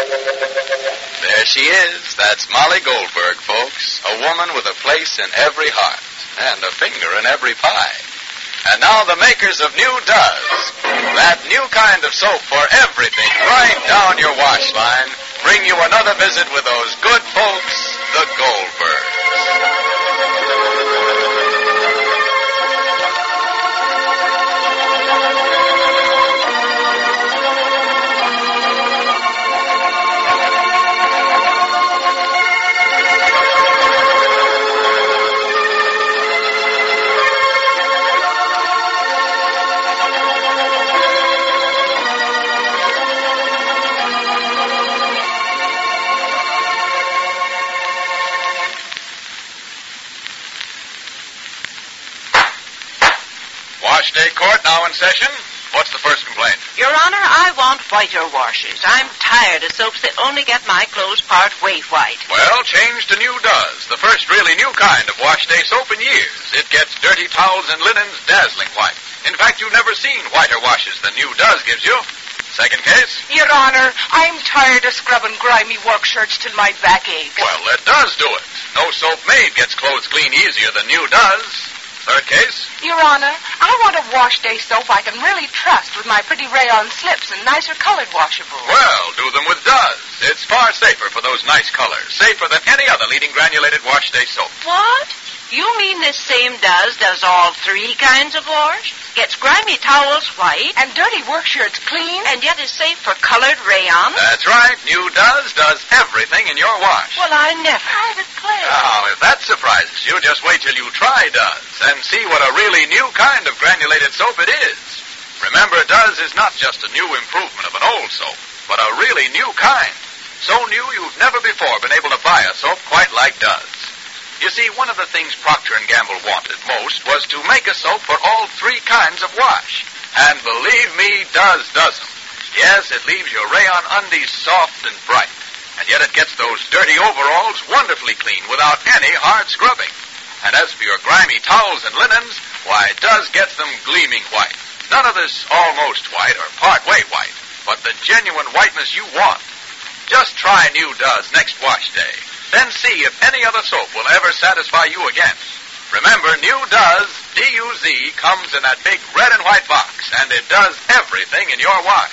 There she is. That's Molly Goldberg, folks. A woman with a place in every heart and a finger in every pie. And now the makers of New Does, that new kind of soap for everything right down your wash line, bring you another visit with those good folks, the Goldbergs. Wash Day Court now in session. What's the first complaint? Your Honor, I want whiter washes. I'm tired of soaps that only get my clothes part way white. Well, change to New Does, the first really new kind of Wash Day soap in years. It gets dirty towels and linens dazzling white. In fact, you've never seen whiter washes than New Does gives you. Second case? Your Honor, I'm tired of scrubbing grimy work shirts till my back aches. Well, it does do it. No soap made gets clothes clean easier than New Does. Third case? Your Honor, I want a wash day soap I can really trust with my pretty rayon slips and nicer colored washables. Well, do them with Does. It's far safer for those nice colors. Safer than any other leading granulated wash day soap. What? You mean this same does all three kinds of wash? Gets grimy towels white, And dirty work shirts clean? and yet is safe for colored rayon? That's right. New does everything in your wash. Well, I never. I declare. Now, if that surprises you, just wait till you try Does and see what a really new kind of granulated soap it is. Remember, Does is not just a new improvement of an old soap, but a really new kind. So new you've never before been able to buy a soap quite like Does. You see, one of the things Procter & Gamble wanted most was to make a soap for all three kinds of wash. And believe me, Does doesn't. Yes, it leaves your rayon undies soft and bright. And yet it gets those dirty overalls wonderfully clean without any hard scrubbing. And as for your grimy towels and linens, why, Does gets them gleaming white. None of this almost white or part-way white, but the genuine whiteness you want. Just try New Does next wash day. Then see if any other soap will ever satisfy you again. Remember, New Does, D-U-Z, comes in that big red and white box, and it does everything in your wash.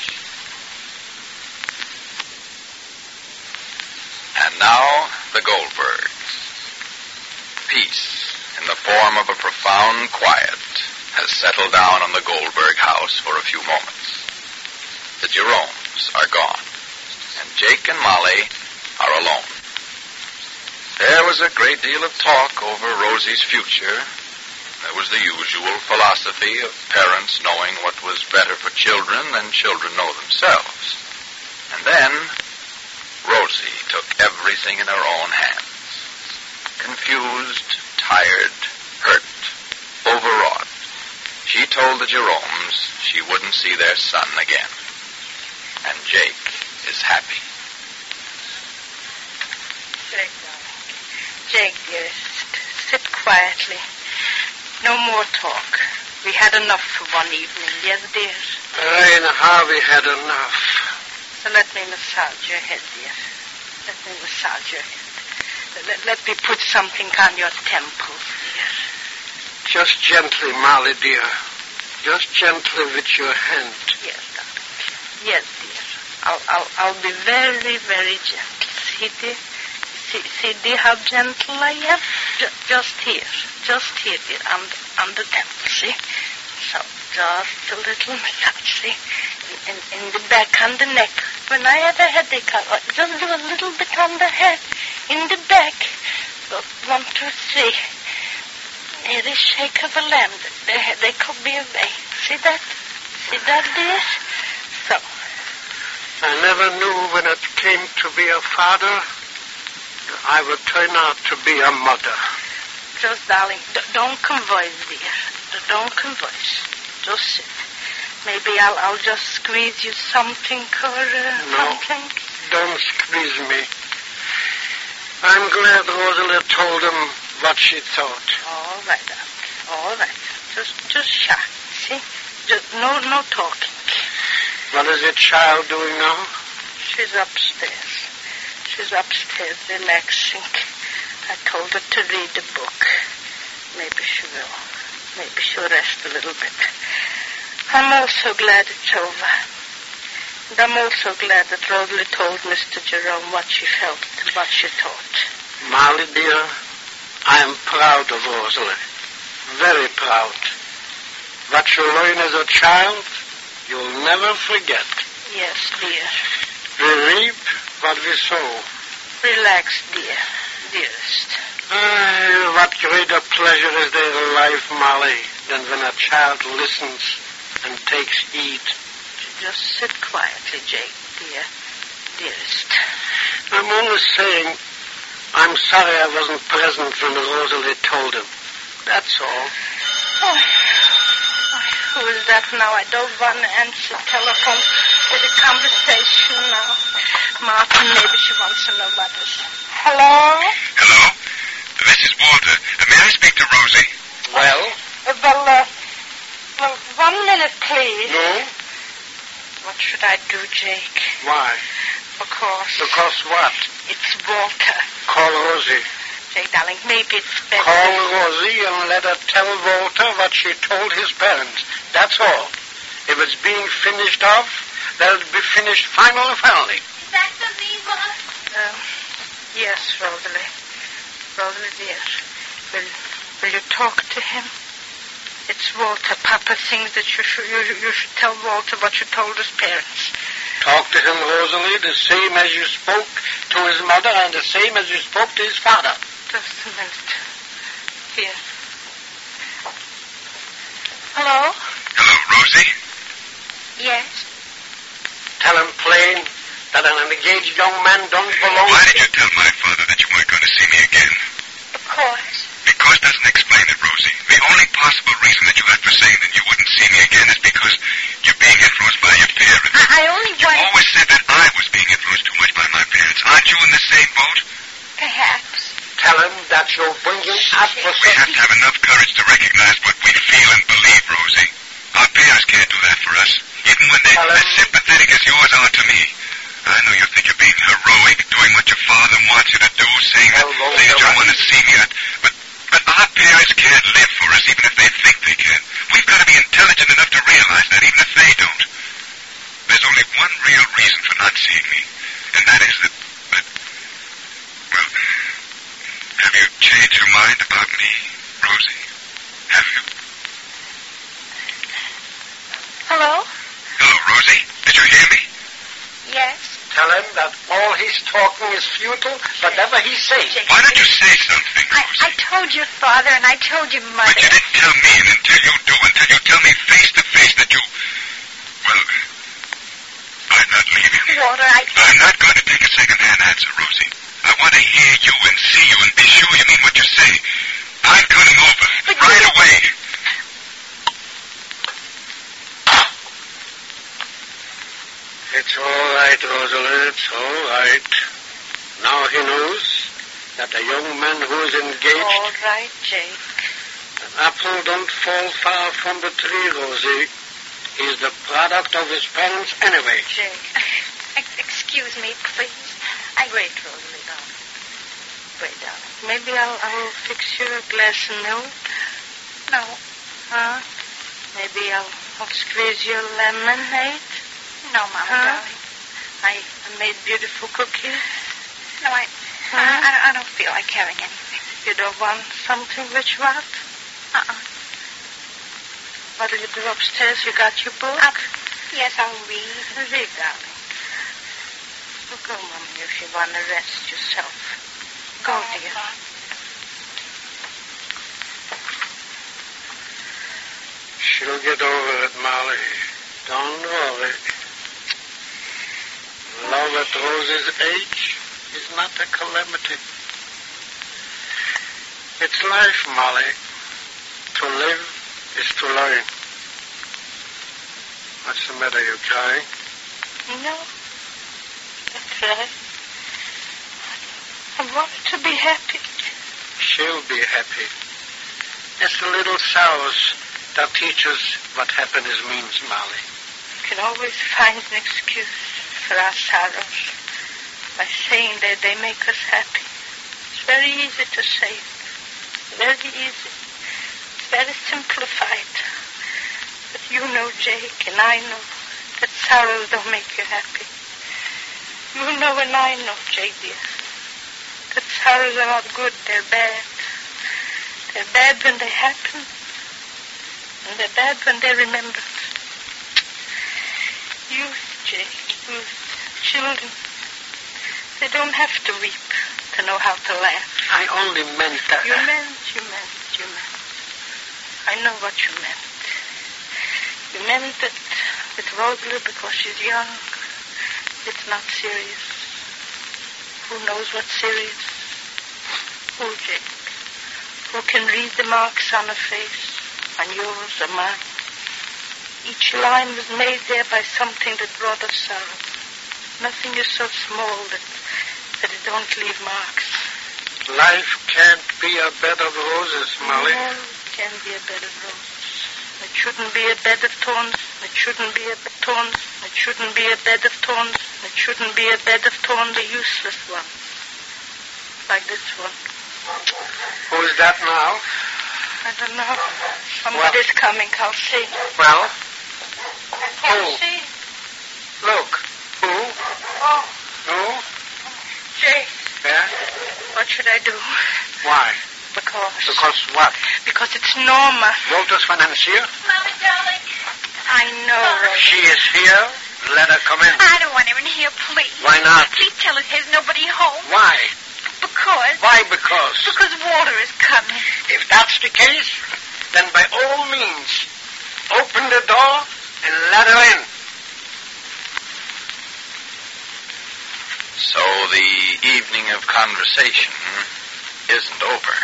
And now, the Goldbergs. Peace, in the form of a profound quiet, has settled down on the Goldberg house for a few moments. The Jeromes are gone, and Jake and Molly are alone. There was a great deal of talk over Rosie's future. There was the usual philosophy of parents knowing what was better for children than children know themselves. And then, Rosie took everything in her own hands. Confused, tired, hurt, overwrought, she told the Jeromes she wouldn't see their son again. And Jake is happy. Jake, dearest, sit quietly. No more talk. We had enough for one evening, yes, dear? I and Harvey had enough. So let me massage your head, dear. Let me massage your head. Let me put something on your temples, dear. Just gently, Molly, dear. Just gently with your hand. Yes, darling. Yes, dear. I'll be very, very gentle. See, dear? See, dear, how gentle I am? Just here, dear, on the temple, see? So, just a little massage, see? In the back, on the neck. When I have a headache, I'll just do a little bit on the head. In the back. So, 1, 2, 3. Near the shake of a lamb, the headache will be away. See that? See that, dear? So. I never knew when it came to be a father, I would turn out to be a mother. Just, darling, don't convulse, dear. Don't convulse. Just sit. Maybe I'll just squeeze you something or something. Don't squeeze me. I'm glad Rosalie told him what she thought. All right, darling. All right. Just shy. See? Just no talking. What is the child doing now? She's upstairs. She's upstairs relaxing. I told her to read a book. Maybe she will. Maybe she'll rest a little bit. I'm also glad it's over. And I'm also glad that Rosalie told Mr. Jerome what she felt and what she thought. Molly, dear, I am proud of Rosalie. Very proud. What you learn as a child, you'll never forget. Yes, dear. We reap what we sow. Relax, dear. Dearest. What greater pleasure is there in life, Molly, than when a child listens and takes heed. Just sit quietly, Jake, dear. Dearest. I'm only saying I'm sorry I wasn't present when Rosalie told him. That's all. Oh, who is that now? I don't want to answer telephone with a conversation now. Martin, maybe she wants to know about this. Hello? Hello? This is Walter. May I speak to Rosie? Well? Well, 1 minute, please. No? What should I do, Jake? Why? Because what? it's Walter. Call Rosie. Jake, darling, maybe it's better. Call Rosie and let her tell Walter what she told his parents. That's all. If it's being finished off, that'll be finished final and finally. Is that for me, Boss? Yes, Rosalie. Rosalie, dear. Will you talk to him? It's Walter. Papa thinks that you should tell Walter what you told his parents. Talk to him, Rosalie, the same as you spoke to his mother and the same as you spoke to his father. Just a minute. Here. Hello? Hello, Rosie? Yes. Tell him plain that an engaged young man don't belong Why did you tell my father that you weren't going to see me again? Of course. Because doesn't explain it, Rosie. The only possible reason that you have for saying that you wouldn't see me again is because you're being influenced by your parents. I only You wanted... always said that I was being influenced too much by my parents. Aren't you in the same boat? Perhaps. Tell him that you're bringing up for We have to have enough courage to recognize what we feel and believe, Rosie. Our parents can't do that for us, even when they're Tell him. as sympathetic as yours are to me. I know you think you're being heroic, doing what your father wants you to do, saying that you don't want to see me, but our parents can't live for us, even if they think they can. We've got to be intelligent enough to realize that, even if they don't. There's only one real reason for not seeing me, and that is that, well, have you changed your mind about me, Rosie? Have you? Hello? Hello, Rosie. Did you hear me? Yes. Tell him that all his talking is futile, whatever he says. Why don't you say something, Rosie? I told your father and I told your mother. But you didn't tell me, and until you tell me face to face that you... Well, I'm not leaving. Walter, I'm not going to take a second-hand answer, Rosie. I want to hear you and see you and be sure you mean what you say. I'm coming over. Right away. It's all right, Rosalie, it's all right. Now he knows that a young man who is engaged... All right, Jake. An apple don't fall far from the tree, Rosie. He's the product of his parents anyway. Jake. Excuse me, please. Wait, Rosalie, darling. Wait, darling. Maybe I'll fix you a glass of milk. No. Huh? Maybe I'll squeeze you a lemonade. No, Mama, darling. I made beautiful cookies. No, I don't feel like having anything. You don't want something rich, what? What'll you do upstairs? You got your book? Yes, I'll read. Read, darling. Well, go, Mommy, if you want to rest yourself. Go, dear. She'll get over it, Molly. Don't worry. Love at Rosie's age is not a calamity. It's life, Molly. To live is to learn. What's the matter? You crying? No. That's right. I wanted to be happy. She'll be happy. It's the little sorrows that teach us what happiness means, Molly. You can always find an excuse for our sorrows by saying that they make us happy. It's very easy to say it. Very easy. It's very simplified. But you know, Jake, and I know that sorrows don't make you happy. You know and I know, Jake, dear, that sorrows are not good. They're bad. They're bad when they happen, and they're bad when they're remembered. Youth, Jake, youth, children, they don't have to weep to know how to laugh. I only meant that. You meant. I know what you meant. You meant that with Rosalie, because she's young, it's not serious. Who knows what's serious? Who, Jake? Who can read the marks on her face, on yours or mine? Each line was made there by something that brought us sorrow. Nothing is so small that it don't leave marks. Life can't be a bed of roses, Molly. No, it can't be a bed of roses. It shouldn't be a bed of thorns. It shouldn't be a bed of thorns. It shouldn't be a bed of thorns. It shouldn't be a bed of thorns, a useless one. Like this one. Who's that now? I don't know. Somebody's coming. I'll see. Well? I'll Who? see. Look. Who? Oh, Who? Jay, Yeah? what should I do? Why? Because what? Because it's Norma. Walter's financier? Mommy, darling. I know, Rosa. She is here. Let her come in. I don't want her in here, please. Why not? Please tell her there's nobody home. Why? Because Why because? Walter is coming. If that's the case, then by all means, open the door and let her in. So the evening of conversation isn't over.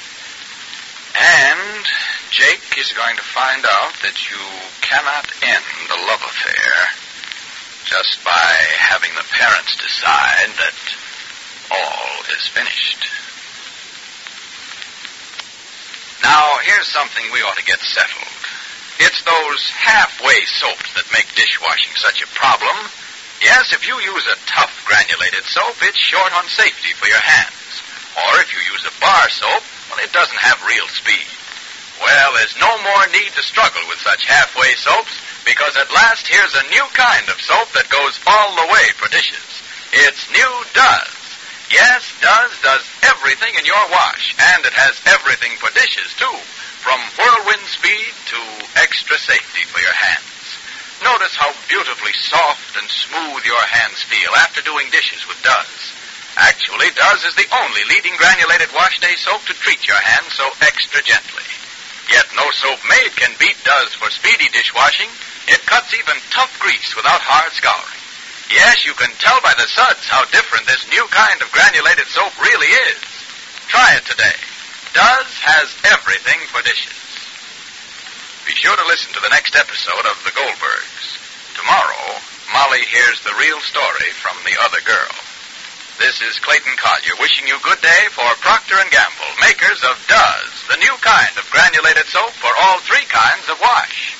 And Jake is going to find out that you cannot end a love affair just by having the parents decide that all is finished. Now, here's something we ought to get settled. It's those halfway soaps that make dishwashing such a problem. Yes, if you use a tough granulated soap, it's short on safety for your hands. Or if you use a bar soap, well, it doesn't have real speed. Well, there's no more need to struggle with such halfway soaps, because at last here's a new kind of soap that goes all the way for dishes. It's new Duz. Yes, Duz does everything in your wash, and it has everything for dishes, too, from whirlwind speed to extra safety for your hands. Notice how beautifully soft and smooth your hands feel after doing dishes with Duz. Actually, Duz is the only leading granulated wash day soap to treat your hands so extra gently. Yet no soap made can beat Duz for speedy dishwashing. It cuts even tough grease without hard scouring. Yes, you can tell by the suds how different this new kind of granulated soap really is. Try it today. Duz has everything for dishes. Be sure to listen to the next episode of The Goldbergs. Tomorrow, Molly hears the real story from the other girl. This is Clayton Collier wishing you good day for Procter & Gamble, makers of Duz, the new kind of granulated soap for all three kinds of wash.